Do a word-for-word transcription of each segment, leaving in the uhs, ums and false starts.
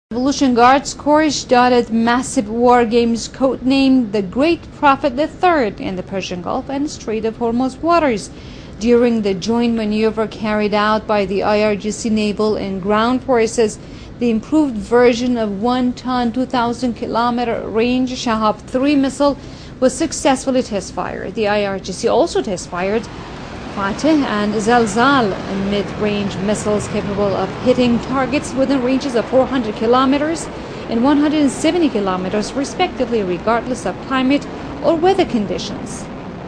Revolution Guards Corps started massive war games codenamed the Great Prophet the Third in the Persian Gulf and Strait of Hormuz waters during the joint maneuver carried out by the I R G C naval and ground forces. The improved version of one-ton, two thousand kilometer range Shahab three missile was successfully test-fired. The I R G C also test-fired Fateh and Zalzal, mid-range missiles capable of hitting targets within ranges of four hundred kilometers and one hundred seventy kilometers respectively, regardless of climate or weather conditions.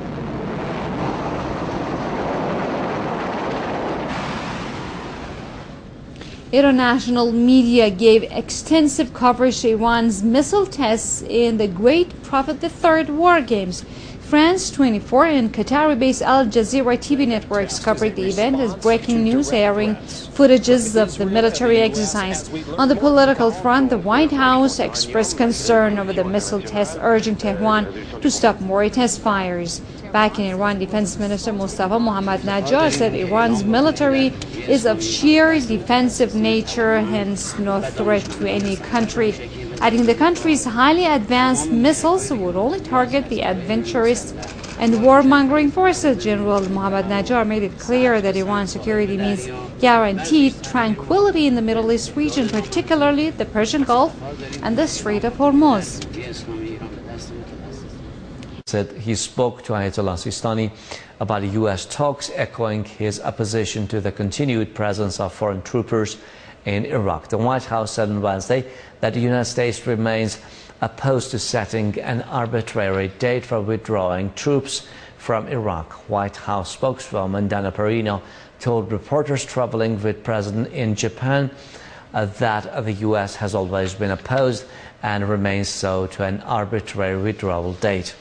International media gave extensive coverage to Iran's missile tests in the Great Prophet the Third war games. France twenty-four and Qatari-based Al Jazeera T V networks covered the event as breaking news, airing footages of the military exercise. On the political front, the White House expressed concern over the missile test, urging Tehran to stop more test fires. Back in Iran, Defense Minister Mustafa Mohammad Najjar said Iran's military is of sheer defensive nature, hence no threat to any country, adding the country's highly advanced missiles would only target the adventurous and warmongering forces. General Mohammad Najjar made it clear that Iran's security means guaranteed tranquility in the Middle East region, particularly the Persian Gulf and the Strait of Hormuz. Said he spoke to Ayatollah Sistani about U S talks, echoing his opposition to the continued presence of foreign troopers in Iraq. The White House said on Wednesday that the United States remains opposed to setting an arbitrary date for withdrawing troops from Iraq. White House spokeswoman Dana Perino told reporters traveling with President in Japan uh, that the U S has always been opposed and remains so to an arbitrary withdrawal date.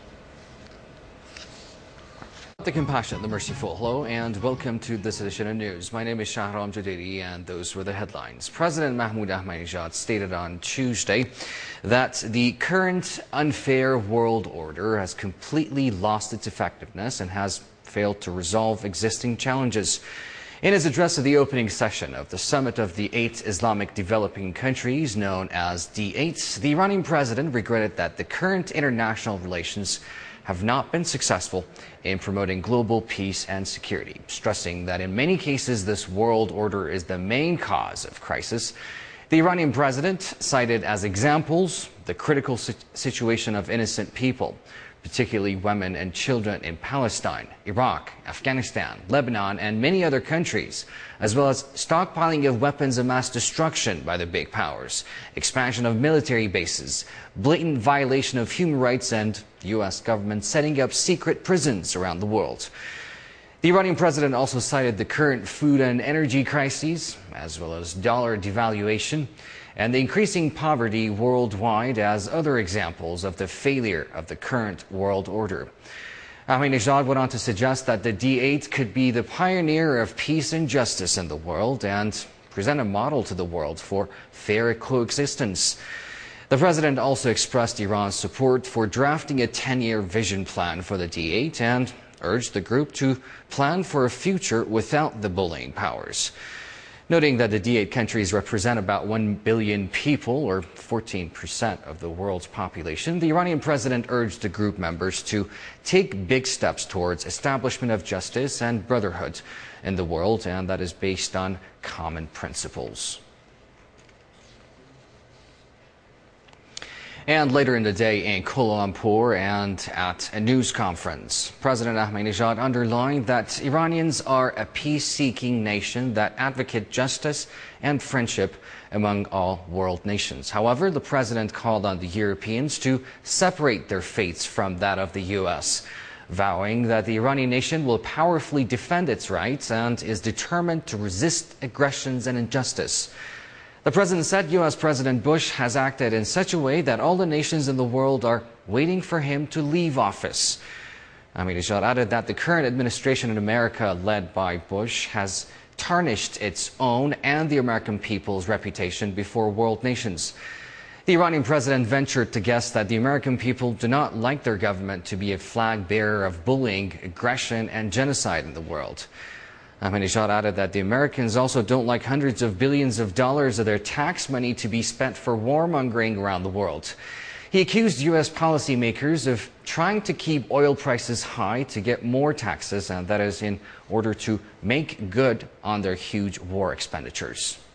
The compassionate, the merciful. Hello and welcome to this edition of news. My name is Shahram Jadidi and those were the headlines. President Mahmoud Ahmadinejad stated on Tuesday that the current unfair world order has completely lost its effectiveness and has failed to resolve existing challenges. In his address at the opening session of the Summit of the Eight Islamic Developing Countries, known as D eight, the Iranian president regretted that the current international relations have not been successful in promoting global peace and security, stressing that in many cases this world order is the main cause of crisis. The Iranian president cited as examples the critical situation of innocent people, particularly women and children in Palestine, Iraq, Afghanistan, Lebanon, and many other countries, as well as stockpiling of weapons of mass destruction by the big powers, expansion of military bases, blatant violation of human rights, and the U S government setting up secret prisons around the world. The Iranian president also cited the current food and energy crises, as well as dollar devaluation, and the increasing poverty worldwide as other examples of the failure of the current world order. Ahmadinejad went on to suggest that the D eight could be the pioneer of peace and justice in the world and present a model to the world for fair coexistence. The president also expressed Iran's support for drafting a ten-year vision plan for the D eight and urged the group to plan for a future without the bullying powers. Noting that the D eight countries represent about one billion people, or fourteen percent of the world's population, the Iranian president urged the group members to take big steps towards establishment of justice and brotherhood in the world, and that is based on common principles. And later in the day in Kuala Lumpur and at a news conference, President Ahmadinejad underlined that Iranians are a peace-seeking nation that advocate justice and friendship among all world nations. However, the president called on the Europeans to separate their fates from that of the U S, vowing that the Iranian nation will powerfully defend its rights and is determined to resist aggressions and injustice. The president said U S President Bush has acted in such a way that all the nations in the world are waiting for him to leave office. Ahmadinejad added that the current administration in America, led by Bush, has tarnished its own and the American people's reputation before world nations. The Iranian president ventured to guess that the American people do not like their government to be a flag bearer of bullying, aggression, and genocide in the world. Ahmadinejad added that the Americans also don't like hundreds of billions of dollars of their tax money to be spent for warmongering around the world. He accused U S policymakers of trying to keep oil prices high to get more taxes, and that is in order to make good on their huge war expenditures.